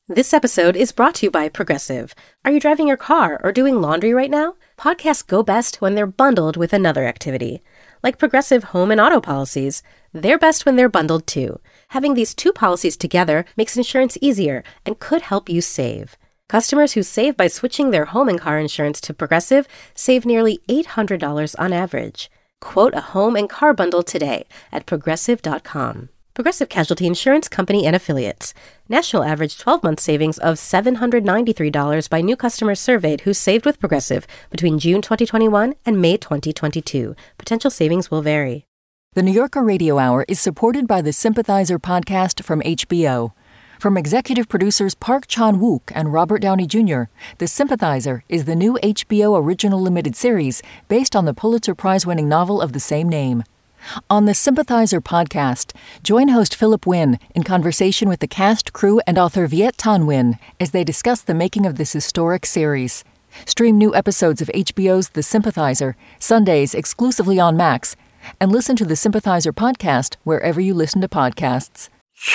This episode is brought to you by Progressive. Are you driving your car or doing laundry right now? Podcasts go best when they're bundled with another activity. Like Progressive home and auto policies, they're best when they're bundled too. Having these two policies together makes insurance easier and could help you save. Customers who save by switching their home and car insurance to Progressive save nearly $800 on average. Quote a home and car bundle today at Progressive.com. Progressive Casualty Insurance Company and Affiliates. National average 12-month savings of $793 by new customers surveyed who saved with Progressive between June 2021 and May 2022. Potential savings will vary. The New Yorker Radio Hour is supported by the Sympathizer podcast from HBO. From executive producers Park Chan-wook and Robert Downey Jr., The Sympathizer is the new HBO original limited series based on the Pulitzer Prize-winning novel of the same name. On the Sympathizer podcast, join host Philip Wynn in conversation with the cast, crew, and author Viet Thanh Nguyen as they discuss the making of this historic series. Stream new episodes of HBO's The Sympathizer, Sundays exclusively on Max, and listen to the Sympathizer podcast wherever you listen to podcasts.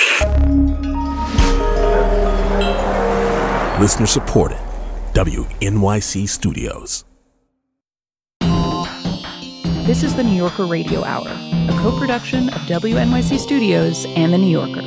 Listener supported. WNYC Studios. This is the New Yorker Radio Hour, a co-production of WNYC Studios and The New Yorker.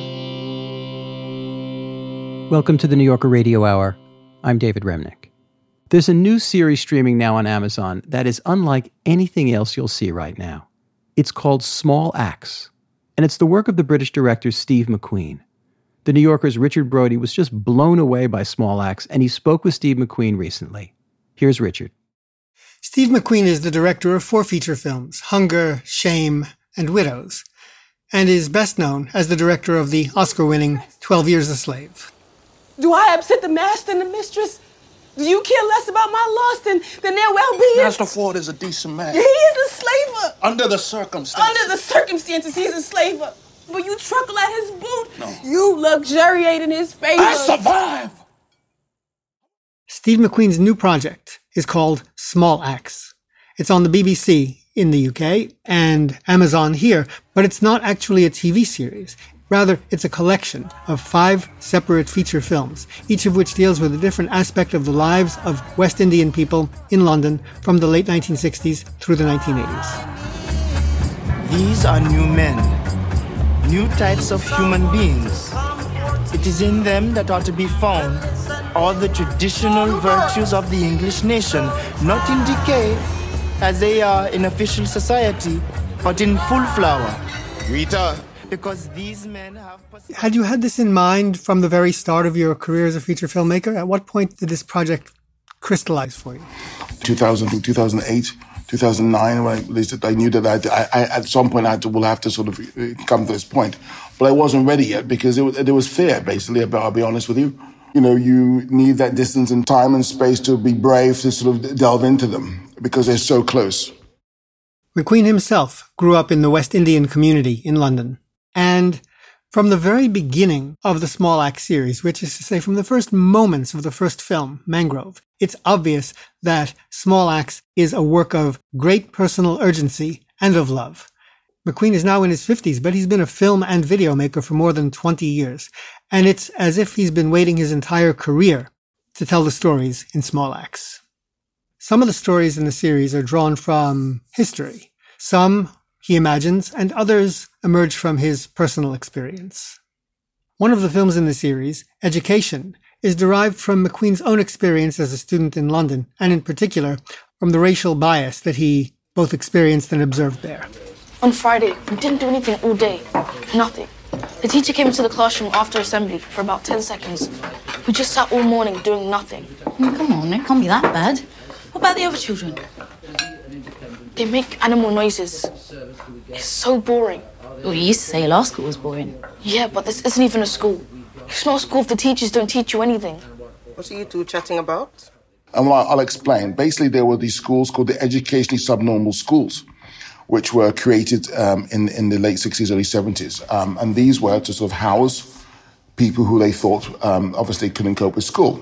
Welcome to the New Yorker Radio Hour. I'm David Remnick. There's a new series streaming now on Amazon that is unlike anything else you'll see right now. It's called Small Axe, and it's the work of the British director Steve McQueen. The New Yorker's Richard Brody was just blown away by Small Axe, and he spoke with Steve McQueen recently. Here's Richard. Steve McQueen is the director of 4 feature films, Hunger, Shame, and Widows, and is best known as the director of the Oscar-winning 12 Years a Slave. Do I upset the master and the mistress? Do you care less about my loss than their well-being? Master Ford is a decent man. He is a slaver. Under the circumstances. Under the circumstances, he's a slaver. But you truckle at his boot. No. You luxuriate in his favor. I survive! Steve McQueen's new project is called Small Axe. It's on the BBC in the UK and Amazon here, but it's not actually a TV series. Rather, it's a collection of 5 separate feature films, each of which deals with a different aspect of the lives of West Indian people in London from the late 1960s through the 1980s. These are new men, new types of human beings. It is in them that are to be found all the traditional virtues of the English nation, not in decay, as they are in official society, but in full flower. Rita. Because these men have... Had you had this in mind from the very start of your career as a feature filmmaker? At what point did this project crystallize for you? 2000, 2008, 2009, when I knew that I at some point will have to sort of come to this point. But I wasn't ready yet because there was fear, basically, I'll be honest with you. You know, you need that distance and time and space to be brave to sort of delve into them because they're so close. McQueen himself grew up in the West Indian community in London. And from the very beginning of the Small Axe series, which is to say from the first moments of the first film, Mangrove, it's obvious that Small Axe is a work of great personal urgency and of love. McQueen is now in his 50s, but he's been a film and video maker for more than 20 years. And it's as if he's been waiting his entire career to tell the stories in Small Axe. Some of the stories in the series are drawn from history. Some he imagines, and others emerge from his personal experience. One of the films in the series, Education, is derived from McQueen's own experience as a student in London, and in particular, from the racial bias that he both experienced and observed there. On Friday, we didn't do anything all day. Nothing. The teacher came into the classroom after assembly for about 10 seconds. We just sat all morning doing nothing. Come on, it can't be that bad. What about the other children? They make animal noises. It's so boring. Well, you used to say our school was boring. Yeah, but this isn't even a school. It's not a school if the teachers don't teach you anything. What are you two chatting about? I'll explain. Basically, there were these schools called the educationally subnormal schools, which were created in the late 60s, early 70s. And these were to sort of house people who they thought obviously couldn't cope with school.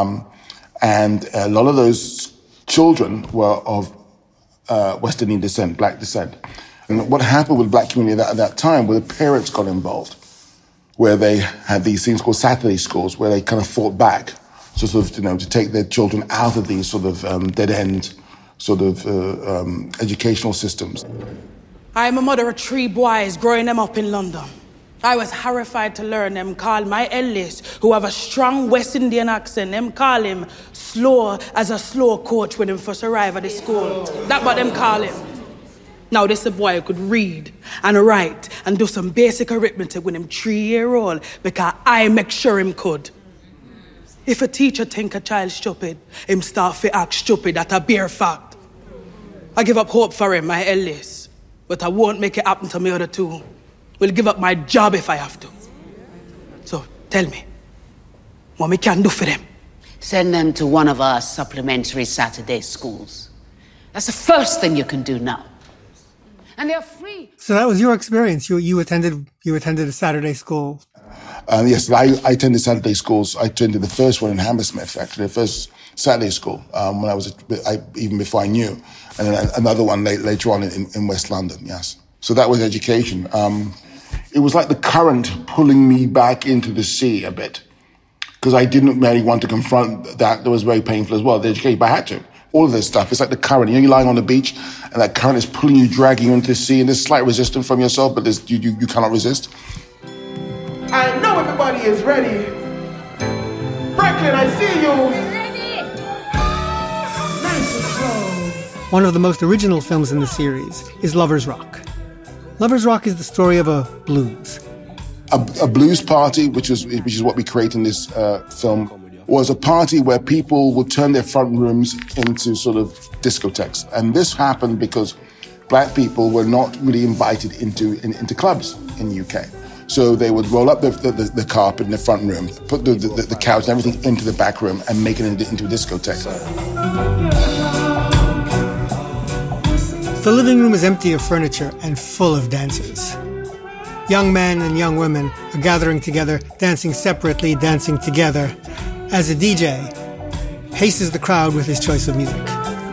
And a lot of those children were of West Indian descent, black descent. And what happened with the black community at that time, where the parents got involved. where they had these things called Saturday schools, where they kind of fought back, so sort of, to take their children out of these sort of dead-end sort of educational systems. I'm a mother of 3 boys, growing them up in London. I was horrified to learn them call my eldest, who have a strong West Indian accent, them call him slow as a slow coach when him first arrive at the school. That's what them call him. Now this a boy who could read and write and do some basic arithmetic when him 3-year-old, because I make sure him could. If a teacher think a child stupid, him start to act stupid. That's a bare fact. I give up hope for him, my eldest, but I won't make it happen to my other 2. Will give up my job if I have to. So tell me, what we can do for them? Send them to one of our supplementary Saturday schools. That's the first thing you can do now. And they're free. So that was your experience. You attended a Saturday school. Yes, I attended Saturday schools. I attended the first one in Hammersmith, actually, the first Saturday school when I was even before I knew, and then another one later on in West London. Yes, so that was education. It was like the current pulling me back into the sea a bit, because I didn't really want to confront that. That was very painful as well. The education, but I had to. All of this stuff, it's like the current. You're lying on the beach, and that current is pulling you, dragging you into the sea, and there's slight resistance from yourself, but you cannot resist. I know everybody is ready. Franklin, I see you. One of the most original films in the series is Lovers Rock. Lovers Rock is the story of a blues. A blues party, which is what we create in this film, was a party where people would turn their front rooms into sort of discotheques. And this happened because black people were not really invited into clubs in the UK. So they would roll up the carpet in the front room, put the couch and everything into the back room and make it into a discotheque. The living room is empty of furniture and full of dancers. Young men and young women are gathering together, dancing separately, dancing together, as a DJ paces the crowd with his choice of music.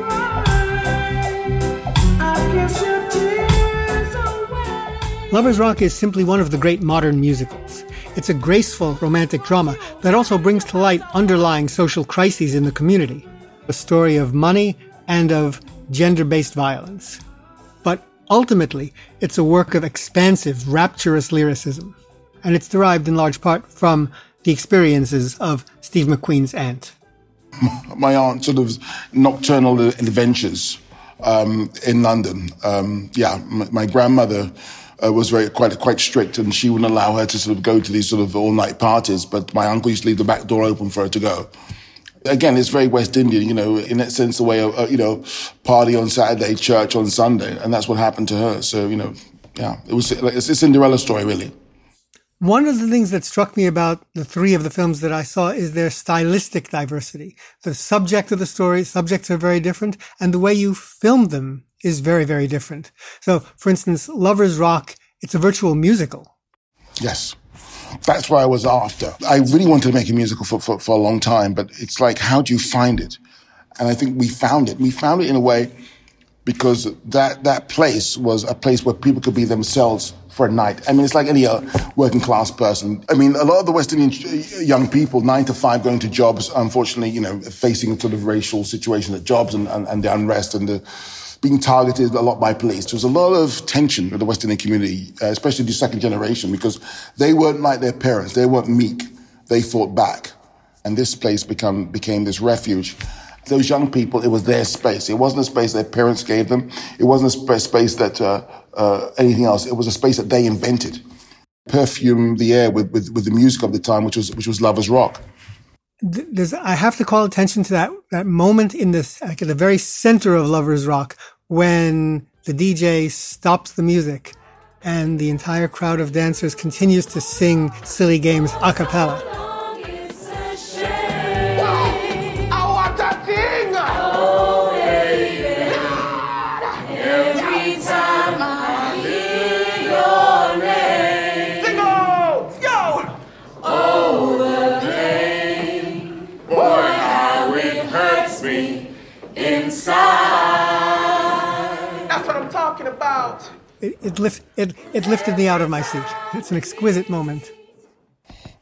Lovers Rock is simply one of the great modern musicals. It's a graceful romantic drama that also brings to light underlying social crises in the community, a story of money and of gender-based violence. But ultimately, it's a work of expansive, rapturous lyricism, and it's derived in large part from the experiences of Steve McQueen's aunt. My aunt's sort of nocturnal adventures in London. My grandmother was quite strict, and she wouldn't allow her to sort of go to these sort of all-night parties, but my uncle used to leave the back door open for her to go. Again, it's very West Indian, in that sense, the way of, party on Saturday, church on Sunday, and that's what happened to her. So, it's a Cinderella story, really. One of the things that struck me about the 3 of the films that I saw is their stylistic diversity. The subject of the story, subjects are very different, and the way you filmed them is very, very different. So, for instance, Lovers Rock, it's a virtual musical. Yes. That's what I was after. I really wanted to make a musical for a long time, but it's like, how do you find it? And I think we found it. We found it in a way because that place was a place where people could be themselves for a night. I mean, it's like any working class person. I mean, a lot of the West Indian young people, 9 to 5, going to jobs, unfortunately, facing sort of racial situations at jobs and the unrest and the being targeted a lot by police. There was a lot of tension with the West Indian community, especially the second generation, because they weren't like their parents. They weren't meek. They fought back. And this place became this refuge. Those young people, it was their space. It wasn't a space their parents gave them. It wasn't a space that anything else. It was a space that they invented. Perfumed the air with the music of the time, which was Lovers Rock. I have to call attention to that moment in this, like at the very center of Lovers Rock, when the DJ stops the music and the entire crowd of dancers continues to sing Silly Games a cappella. That's what I'm talking about. It lifted me out of my seat. It's an exquisite moment.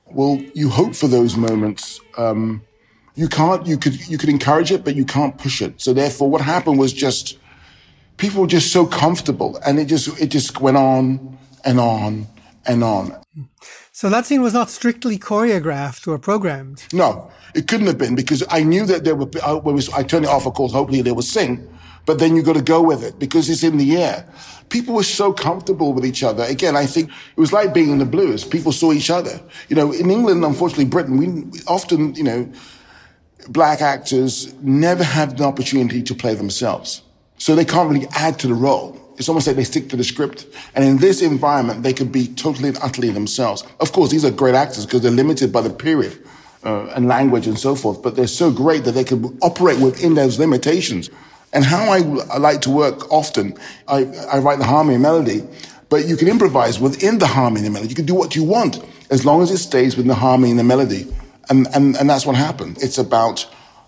well, you hope for those moments. You could encourage it, but you can't push it. So therefore, what happened was just people were just so comfortable, and it just went on and on and on. So that scene was not strictly choreographed or programmed. No, it couldn't have been, because I knew that there were. I turned it off, of course. Hopefully, they would sing, but then you got to go with it because it's in the air. People were so comfortable with each other. Again, I think it was like being in the blues. People saw each other. You know, in England, unfortunately, Britain, we often, you know, black actors never have the opportunity to play themselves. So they can't really add to the role. It's almost like they stick to the script. And in this environment, they could be totally and utterly themselves. Of course, these are great actors because they're limited by the period and language and so forth. But they're so great that they can operate within those limitations. And how I like to work often, I write the harmony and melody, but you can improvise within the harmony and the melody. You can do what you want as long as it stays within the harmony and the melody. And that's what happened. It's about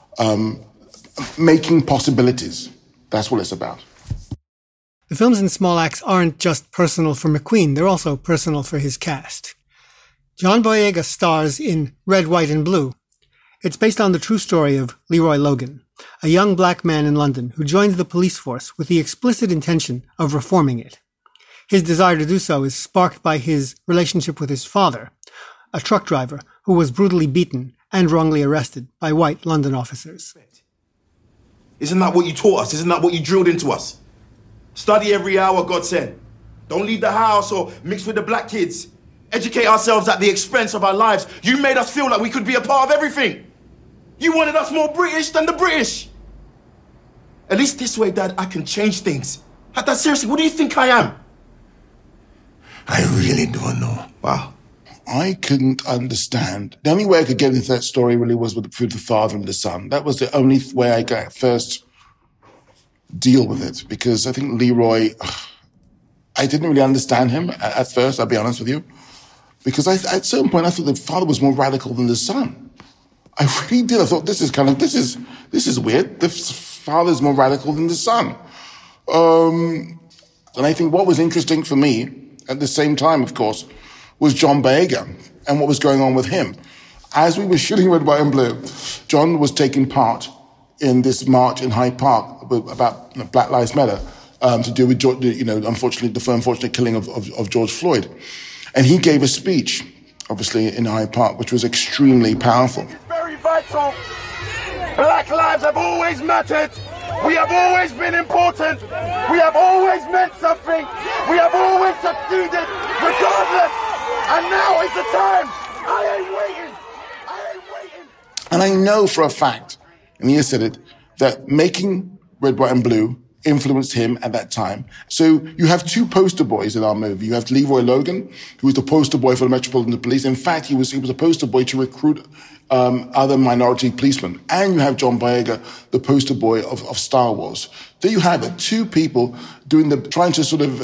making possibilities. That's what it's about. The films in Small Axe aren't just personal for McQueen, they're also personal for his cast. John Boyega stars in Red, White and Blue. It's based on the true story of Leroy Logan, a young black man in London who joins the police force with the explicit intention of reforming it. His desire to do so is sparked by his relationship with his father, a truck driver who was brutally beaten and wrongly arrested by white London officers. Isn't that what you taught us? Isn't that what you drilled into us? Study every hour God sent. Don't leave the house or mix with the black kids. Educate ourselves at the expense of our lives. You made us feel like we could be a part of everything. You wanted us more British than the British. At least this way, Dad, I can change things. Dad, seriously, what do you think I am? I really don't know. Wow. I couldn't understand. The only way I could get into that story really was through the father and the son. That was the only way I could first deal with it, because I think Leroy, I didn't really understand him at first, I'll be honest with you, because at a certain point I thought the father was more radical than the son. I really did. I thought this is weird. The father's more radical than the son. And I think what was interesting for me at the same time, of course, was John Boyega and what was going on with him. As we were shooting Red, White and Blue, John was taking part in this march in Hyde Park about Black Lives Matter to do with, unfortunately, the unfortunate killing of George Floyd. And he gave a speech, obviously, in Hyde Park, which was extremely powerful. It's very vital. Black lives have always mattered. We have always been important. We have always meant something. We have always succeeded, regardless. And now is the time. I ain't waiting. And I know for a fact, and he has said it, that making Red, White and Blue influenced him at that time. So you have two poster boys in our movie. You have Leroy Logan, who was the poster boy for the Metropolitan Police. In fact, he was a poster boy to recruit other minority policemen. And you have John Boyega, the poster boy of Star Wars. There you have it. Two people trying to sort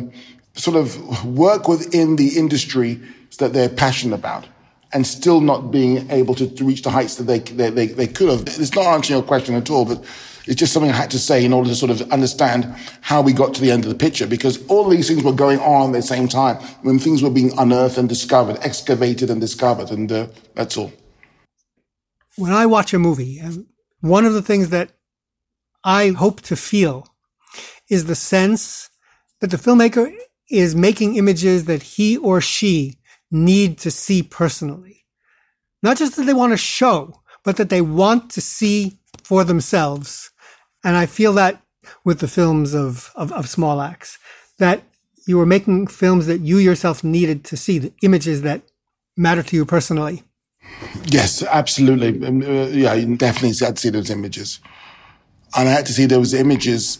of work within the industry that they're passionate about, and still not being able to reach the heights that they could have. It's not answering your question at all, but it's just something I had to say in order to sort of understand how we got to the end of the picture, because all these things were going on at the same time when things were being unearthed and discovered, excavated and discovered, and that's all. When I watch a movie, one of the things that I hope to feel is the sense that the filmmaker is making images that he or she need to see personally. Not just that they want to show, but that they want to see for themselves. And I feel that with the films of Small Axe, that you were making films that you yourself needed to see, the images that matter to you personally. Yes, absolutely. Yeah, you definitely had to see those images. And I had to see those images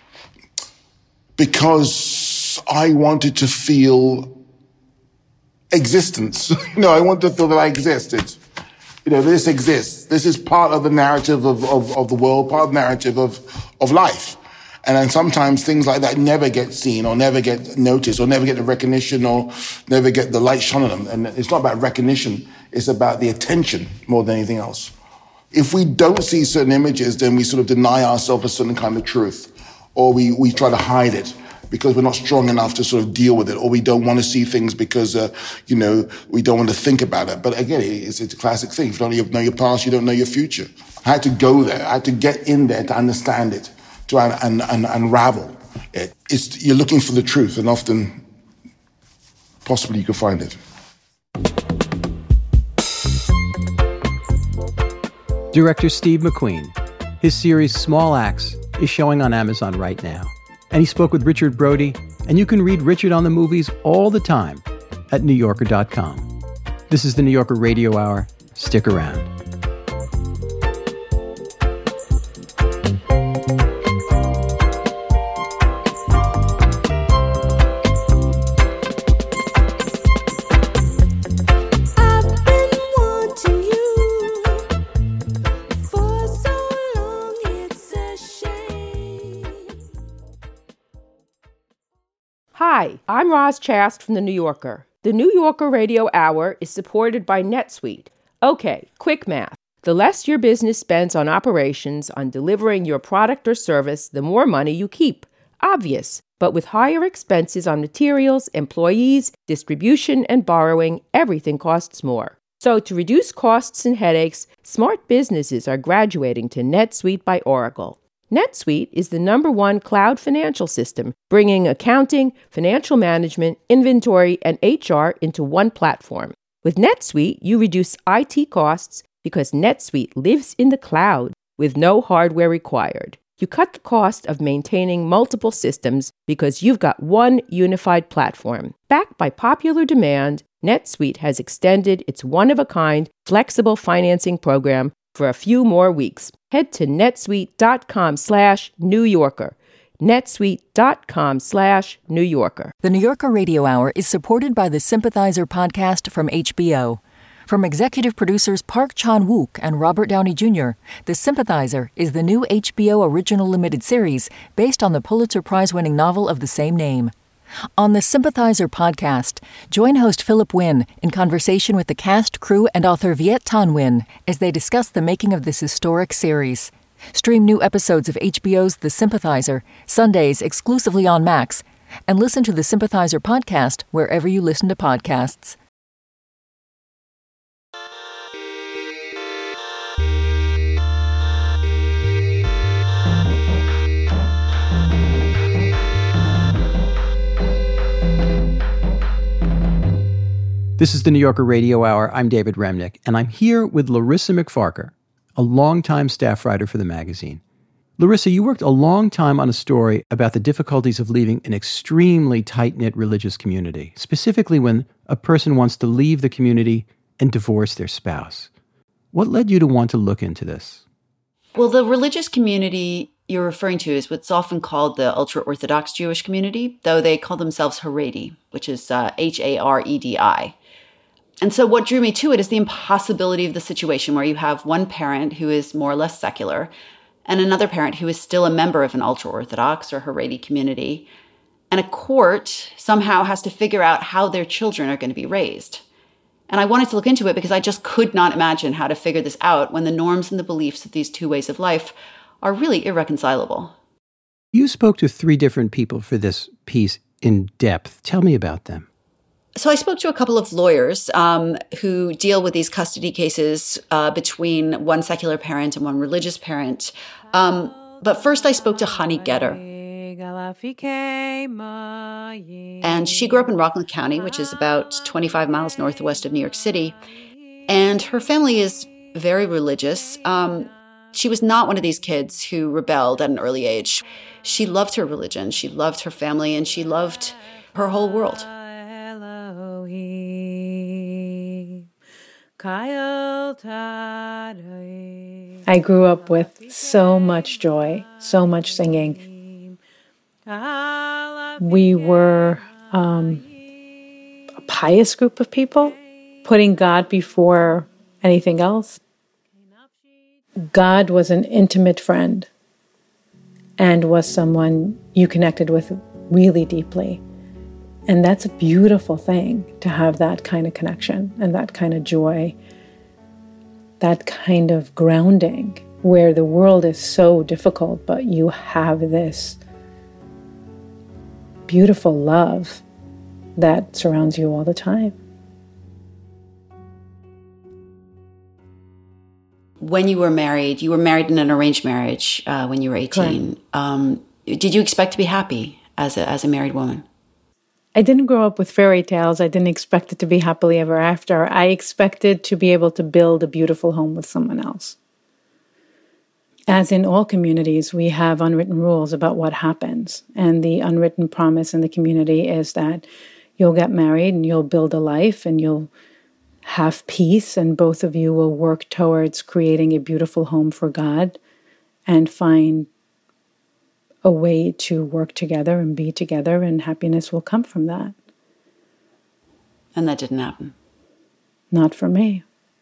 because I wanted to feel existence. I wanted to feel that I existed. This exists. This is part of the narrative of the world, part of the narrative of life. And then sometimes things like that never get seen or never get noticed or never get the recognition or never get the light shone on them. And it's not about recognition. It's about the attention more than anything else. If we don't see certain images, then we sort of deny ourselves a certain kind of truth, or we try to hide it. because we're not strong enough to sort of deal with it, or we don't want to see things because, we don't want to think about it. But again, it's a classic thing. If you don't know your past, you don't know your future. I had to go there. I had to get in there to understand it, to unravel it. You're looking for the truth, and often, possibly, you can find it. Director Steve McQueen. His series Small Axe is showing on Amazon right now. And he spoke with Richard Brody, and you can read Richard on the movies all the time at NewYorker.com. This is the New Yorker Radio Hour. Stick around. Hi, I'm Roz Chast from The New Yorker. The New Yorker Radio Hour is supported by NetSuite. Okay, quick math. The less your business spends on operations, on delivering your product or service, the more money you keep. Obvious. But with higher expenses on materials, employees, distribution, and borrowing, everything costs more. So to reduce costs and headaches, smart businesses are graduating to NetSuite by Oracle. NetSuite is the #1 cloud financial system, bringing accounting, financial management, inventory, and HR into one platform. With NetSuite, you reduce IT costs because NetSuite lives in the cloud with no hardware required. You cut the cost of maintaining multiple systems because you've got one unified platform. Backed by popular demand, NetSuite has extended its one-of-a-kind flexible financing program for a few more weeks. Head to netsuite.com/New Yorker. netsuite.com/New Yorker. The New Yorker Radio Hour is supported by the Sympathizer podcast from HBO. From executive producers Park Chan-wook and Robert Downey Jr., The Sympathizer is the new HBO original limited series based on the Pulitzer Prize-winning novel of the same name. On the Sympathizer podcast, join host Philip Wynn in conversation with the cast, crew, and author Viet Thanh Nguyen as they discuss the making of this historic series. Stream new episodes of HBO's The Sympathizer, Sundays exclusively on Max, and listen to the Sympathizer podcast wherever you listen to podcasts. This is the New Yorker Radio Hour. I'm David Remnick, and I'm here with Larissa McFarker, a longtime staff writer for the magazine. Larissa, you worked a long time on a story about the difficulties of leaving an extremely tight-knit religious community, specifically when a person wants to leave the community and divorce their spouse. What led you to want to look into this? Well, the religious community you're referring to is what's often called the ultra-Orthodox Jewish community, though they call themselves Haredi, which is Haredi. And so what drew me to it is the impossibility of the situation where you have one parent who is more or less secular and another parent who is still a member of an ultra-Orthodox or Haredi community. And a court somehow has to figure out how their children are going to be raised. And I wanted to look into it because I just could not imagine how to figure this out when the norms and the beliefs of these two ways of life are really irreconcilable. You spoke to 3 different people for this piece in depth. Tell me about them. So I spoke to a couple of lawyers who deal with these custody cases between one secular parent and one religious parent. But first I spoke to Hani Getter. And she grew up in Rockland County, which is about 25 miles northwest of New York City. And her family is very religious. She was not one of these kids who rebelled at an early age. She loved her religion, she loved her family, and she loved her whole world. I grew up with so much joy, so much singing. We were a pious group of people, putting God before anything else. God was an intimate friend and was someone you connected with really deeply. And that's a beautiful thing, to have that kind of connection and that kind of joy, that kind of grounding, where the world is so difficult, but you have this beautiful love that surrounds you all the time. When you were married in an arranged marriage when you were 18. Did you expect to be happy as a married woman? I didn't grow up with fairy tales. I didn't expect it to be happily ever after. I expected to be able to build a beautiful home with someone else. As in all communities, we have unwritten rules about what happens. And the unwritten promise in the community is that you'll get married and you'll build a life and you'll have peace, and both of you will work towards creating a beautiful home for God and find a way to work together and be together, and happiness will come from that. And that didn't happen? Not for me.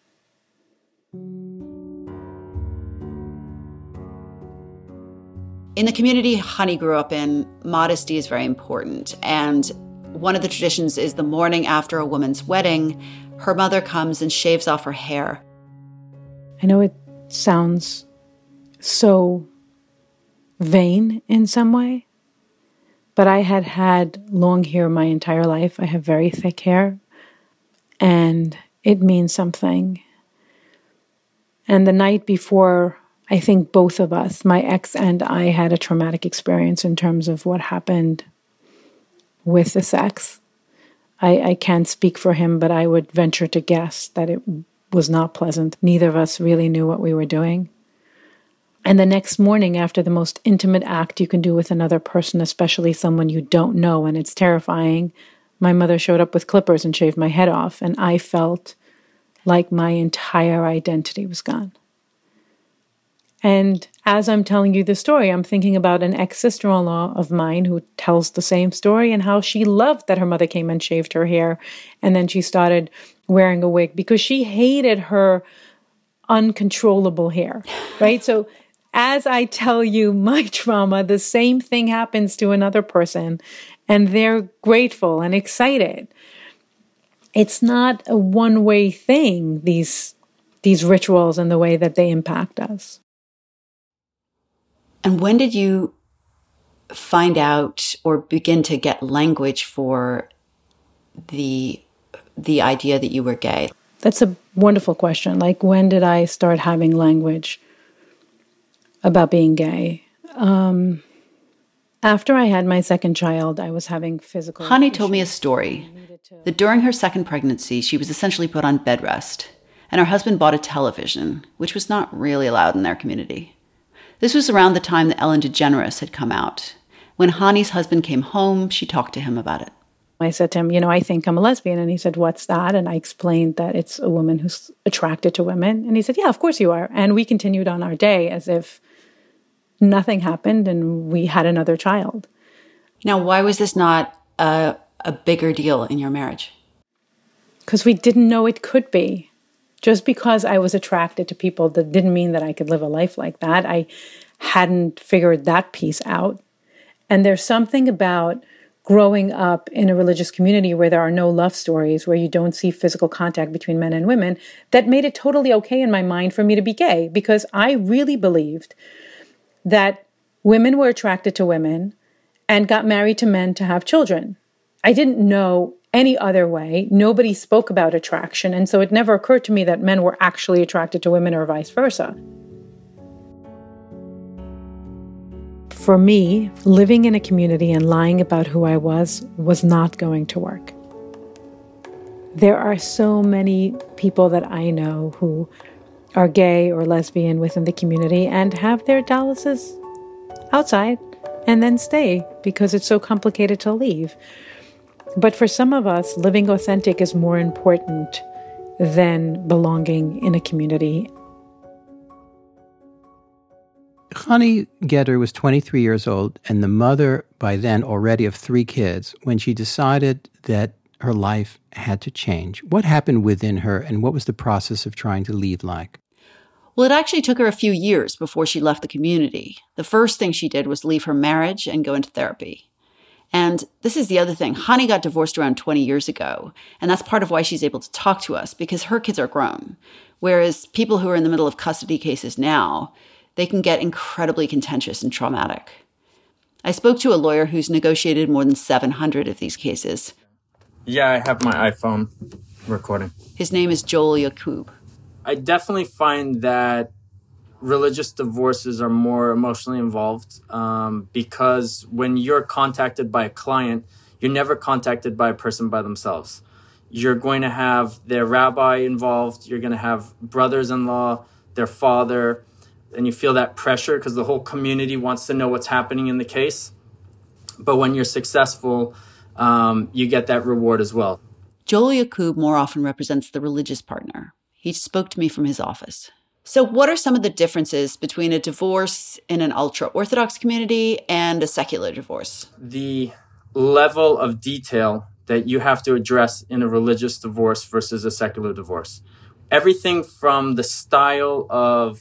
In the community Hani grew up in, modesty is very important. And one of the traditions is the morning after a woman's wedding, her mother comes and shaves off her hair. I know it sounds so vain in some way, but I had had long hair my entire life. I have very thick hair, and it means something. And the night before, I think both of us, my ex and I, had a traumatic experience in terms of what happened with the sex. I can't speak for him, but I would venture to guess that it was not pleasant. Neither of us really knew what we were doing. And the next morning, after the most intimate act you can do with another person, especially someone you don't know, and it's terrifying, my mother showed up with clippers and shaved my head off, and I felt like my entire identity was gone. And as I'm telling you the story, I'm thinking about an ex-sister-in-law of mine who tells the same story, and how she loved that her mother came and shaved her hair, and then she started wearing a wig because she hated her uncontrollable hair, right? So as I tell you my trauma, the same thing happens to another person, and they're grateful and excited. It's not a one-way thing, these rituals and the way that they impact us. And when did you find out or begin to get language for the idea that you were gay? That's a wonderful question. Like, when did I start having language about being gay? After I had my second child, I was having physical... Hani told me a story that during her second pregnancy, she was essentially put on bed rest, and her husband bought a television, which was not really allowed in their community. This was around the time that Ellen DeGeneres had come out. When Hani's husband came home, she talked to him about it. I said to him, I think I'm a lesbian. And he said, what's that? And I explained that it's a woman who's attracted to women. And he said, yeah, of course you are. And we continued on our day as if nothing happened and we had another child. Now, why was this not a bigger deal in your marriage? Because we didn't know it could be. Just because I was attracted to people, that didn't mean that I could live a life like that. I hadn't figured that piece out. And there's something about growing up in a religious community where there are no love stories, where you don't see physical contact between men and women, that made it totally okay in my mind for me to be gay, because I really believed that women were attracted to women and got married to men to have children. I didn't know any other way. Nobody spoke about attraction, and so it never occurred to me that men were actually attracted to women or vice versa. For me, living in a community and lying about who I was not going to work. There are so many people that I know who are gay or lesbian within the community and have their Dallases outside and then stay because it's so complicated to leave. But for some of us, living authentic is more important than belonging in a community. Hani Gedder was 23 years old and the mother, by then already of 3 kids, when she decided that her life had to change. What happened within her, and what was the process of trying to leave like? Well, it actually took her a few years before she left the community. The first thing she did was leave her marriage and go into therapy. And this is the other thing. Hani got divorced around 20 years ago, and that's part of why she's able to talk to us, because her kids are grown. Whereas people who are in the middle of custody cases now, they can get incredibly contentious and traumatic. I spoke to a lawyer who's negotiated more than 700 of these cases. Yeah, I have my iPhone recording. His name is Joel Yacoub. I definitely find that religious divorces are more emotionally involved because when you're contacted by a client, you're never contacted by a person by themselves. You're going to have their rabbi involved. You're going to have brothers-in-law, their father, and you feel that pressure because the whole community wants to know what's happening in the case. But when you're successful, you get that reward as well. Joel Yacoub more often represents the religious partner. He spoke to me from his office. So what are some of the differences between a divorce in an ultra-Orthodox community and a secular divorce? The level of detail that you have to address in a religious divorce versus a secular divorce. Everything from the style of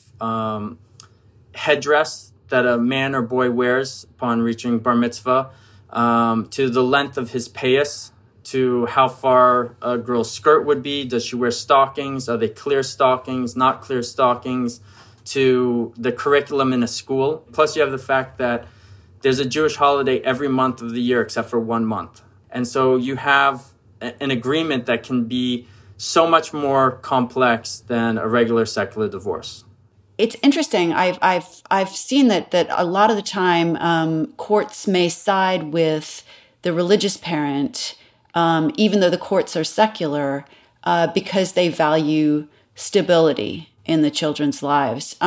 headdress that a man or boy wears upon reaching bar mitzvah, to the length of his payas, to how far a girl's skirt would be. Does she wear stockings? Are they clear stockings, not clear stockings? To the curriculum in a school. Plus you have the fact that there's a Jewish holiday every month of the year except for 1 month. And so you have an agreement that can be so much more complex than a regular secular divorce. It's interesting. I've seen that a lot of the time courts may side with the religious parent, even though the courts are secular, because they value stability in the children's lives.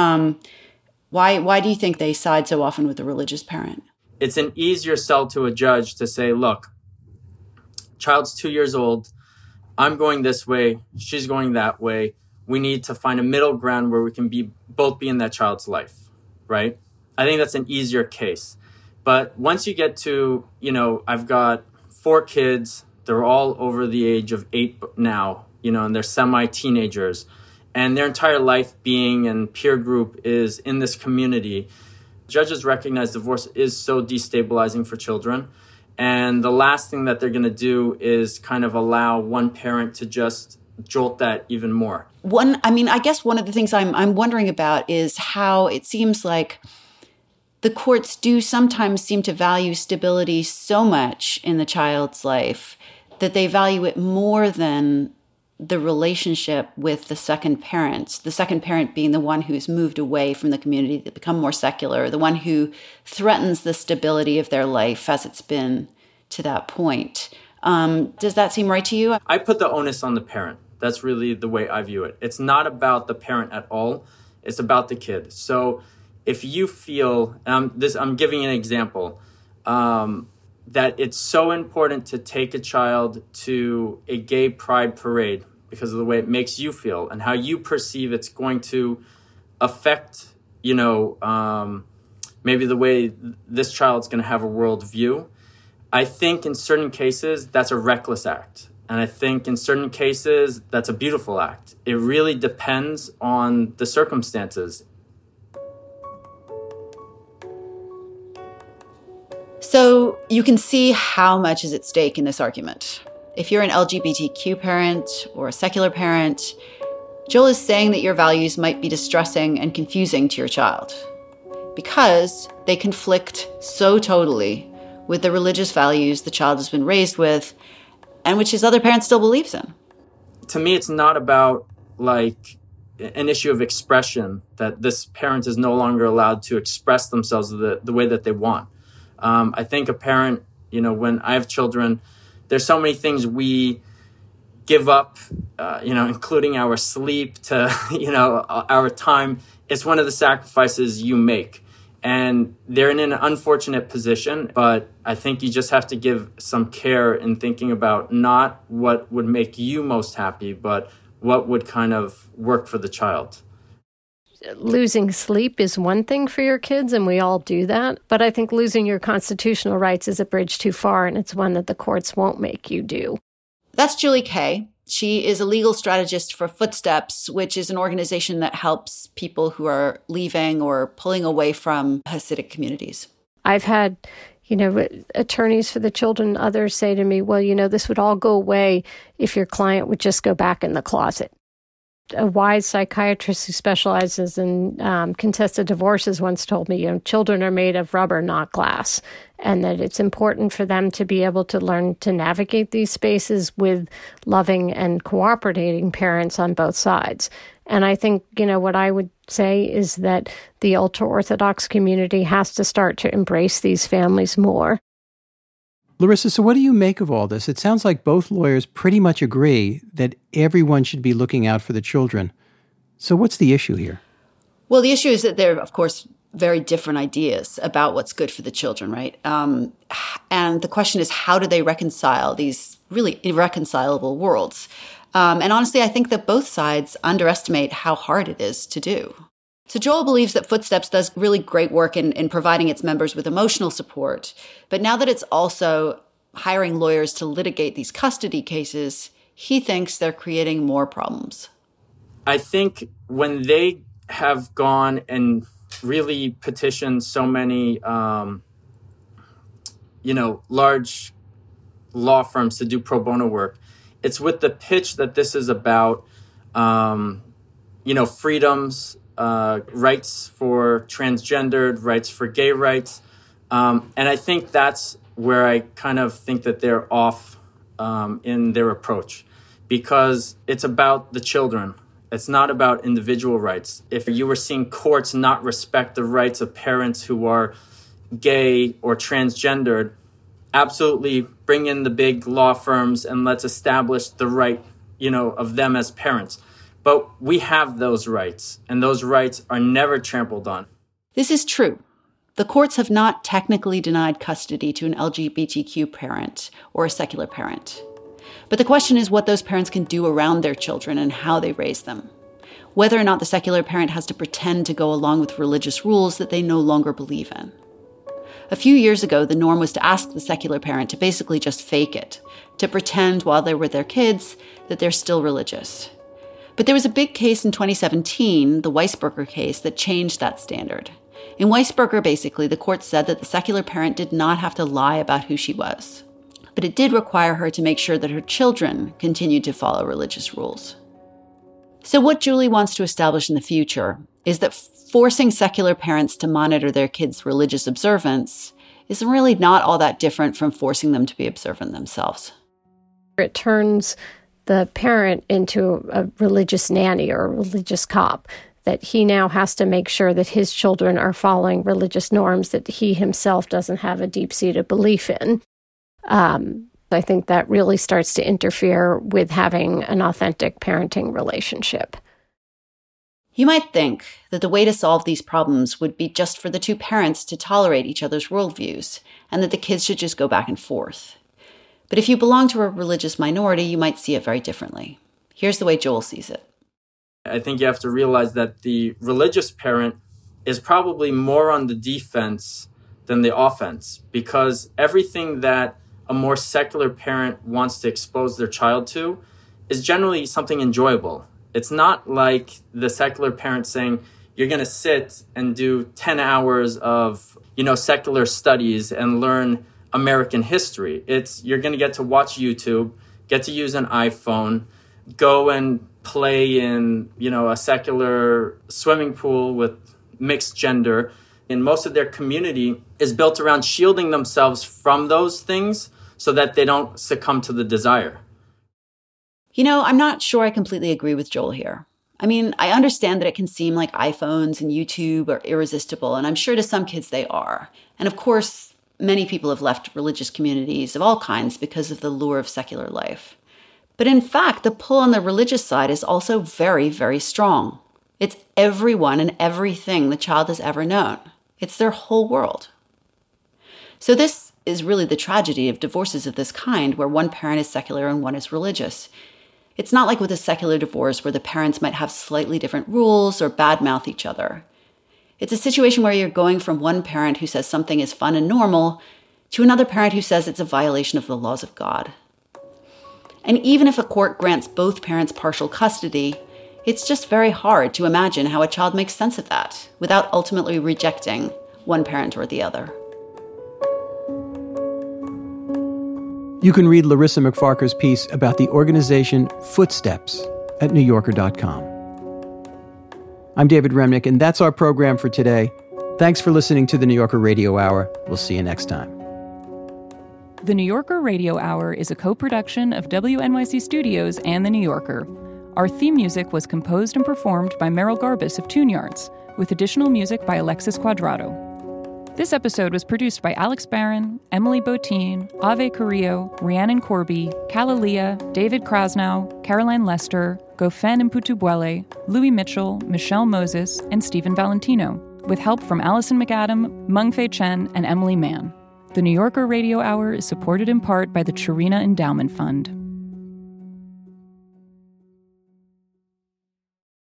Why do you think they side so often with the religious parent? It's an easier sell to a judge to say, look, child's 2 years old. I'm going this way. She's going that way. We need to find a middle ground where we can both be in that child's life, right? I think that's an easier case. But once you get to, I've got 4 kids. They're all over the age of 8 now, and they're semi-teenagers. And their entire life being and peer group is in this community. Judges recognize divorce is so destabilizing for children. And the last thing that they're going to do is kind of allow one parent to just jolt that even more. I guess one of the things I'm wondering about is how it seems like the courts do sometimes seem to value stability so much in the child's life that they value it more than the relationship with the second parent being the one who's moved away from the community to become more secular, the one who threatens the stability of their life as it's been to that point. Does that seem right to you? I put the onus on the parent. That's really the way I view it. It's not about the parent at all. It's about the kid. So if you feel, I'm giving an example, that it's so important to take a child to a gay pride parade because of the way it makes you feel and how you perceive it's going to affect, maybe the way this child's going to have a world view. I think in certain cases, that's a reckless act. And I think in certain cases, that's a beautiful act. It really depends on the circumstances. So you can see how much is at stake in this argument. If you're an LGBTQ parent or a secular parent, Joel is saying that your values might be distressing and confusing to your child because they conflict so totally with the religious values the child has been raised with and which his other parent still believes in. To me, it's not about an issue of expression, that this parent is no longer allowed to express themselves the way that they want. I think a parent, when I have children, there's so many things we give up, including our sleep to, our time. It's one of the sacrifices you make. And they're in an unfortunate position, but I think you just have to give some care in thinking about not what would make you most happy, but what would kind of work for the child. Losing sleep is one thing for your kids, and we all do that. But I think losing your constitutional rights is a bridge too far, and it's one that the courts won't make you do. That's Julie Kay. She is a legal strategist for Footsteps, which is an organization that helps people who are leaving or pulling away from Hasidic communities. I've had, attorneys for the children, others say to me, well, this would all go away if your client would just go back in the closet. a wise psychiatrist who specializes in contested divorces once told me, children are made of rubber, not glass, and that it's important for them to be able to learn to navigate these spaces with loving and cooperating parents on both sides. And I think, what I would say is that the ultra-Orthodox community has to start to embrace these families more. Larissa, so what do you make of all this? It sounds like both lawyers pretty much agree that everyone should be looking out for the children. So what's the issue here? Well, the issue is that there are, of course, very different ideas about what's good for the children, right? And the question is, how do they reconcile these really irreconcilable worlds? And honestly, I think that both sides underestimate how hard it is to do. So Joel believes that Footsteps does really great work in providing its members with emotional support. But now that it's also hiring lawyers to litigate these custody cases, he thinks they're creating more problems. I think when they have gone and really petitioned so many, large law firms to do pro bono work, it's with the pitch that this is about, freedoms, rights for transgendered, rights for gay rights. And I think that's where I kind of think that they're off in their approach, because it's about the children. It's not about individual rights. If you were seeing courts not respect the rights of parents who are gay or transgendered, absolutely bring in the big law firms and let's establish the right, of them as parents. But we have those rights, and those rights are never trampled on. This is true. The courts have not technically denied custody to an LGBTQ parent or a secular parent. But the question is what those parents can do around their children and how they raise them. Whether or not the secular parent has to pretend to go along with religious rules that they no longer believe in. A few years ago, the norm was to ask the secular parent to basically just fake it, to pretend while they're with their kids that they're still religious. But there was a big case in 2017, the Weisberger case, that changed that standard. In Weisberger, basically, the court said that the secular parent did not have to lie about who she was. But it did require her to make sure that her children continued to follow religious rules. So what Julie wants to establish in the future is that forcing secular parents to monitor their kids' religious observance is really not all that different from forcing them to be observant themselves. It turns the parent into a religious nanny or a religious cop, that he now has to make sure that his children are following religious norms that he himself doesn't have a deep-seated belief in. I think that really starts to interfere with having an authentic parenting relationship. You might think that the way to solve these problems would be just for the two parents to tolerate each other's worldviews, and that the kids should just go back and forth. But if you belong to a religious minority, you might see it very differently. Here's the way Joel sees it. I think you have to realize that the religious parent is probably more on the defense than the offense, because everything that a more secular parent wants to expose their child to is generally something enjoyable. It's not like the secular parent saying, you're going to sit and do 10 hours of, secular studies and learn American history. It's you're going to get to watch YouTube, get to use an iPhone, go and play in, a secular swimming pool with mixed gender. And most of their community is built around shielding themselves from those things so that they don't succumb to the desire. I'm not sure I completely agree with Joel here. I mean, I understand that it can seem like iPhones and YouTube are irresistible, and I'm sure to some kids they are. And of course, many people have left religious communities of all kinds because of the lure of secular life. But in fact, the pull on the religious side is also very, very strong. It's everyone and everything the child has ever known. It's their whole world. So this is really the tragedy of divorces of this kind, where one parent is secular and one is religious. It's not like with a secular divorce where the parents might have slightly different rules or badmouth each other. It's a situation where you're going from one parent who says something is fun and normal to another parent who says it's a violation of the laws of God. And even if a court grants both parents partial custody, it's just very hard to imagine how a child makes sense of that without ultimately rejecting one parent or the other. You can read Larissa McFarker's piece about the organization Footsteps at NewYorker.com. I'm David Remnick, and that's our program for today. Thanks for listening to the New Yorker Radio Hour. We'll see you next time. The New Yorker Radio Hour is a co-production of WNYC Studios and The New Yorker. Our theme music was composed and performed by Merrill Garbus of Tune Yards, with additional music by Alexis Quadrado. This episode was produced by Alex Barron, Emily Botine, Ave Carrillo, Rhiannon Corby, Kalalia, David Krasnow, Caroline Lester, Gofen Mputubuele, Louis Mitchell, Michelle Moses, and Stephen Valentino, with help from Allison McAdam, Mengfei Chen, and Emily Mann. The New Yorker Radio Hour is supported in part by the Chirina Endowment Fund.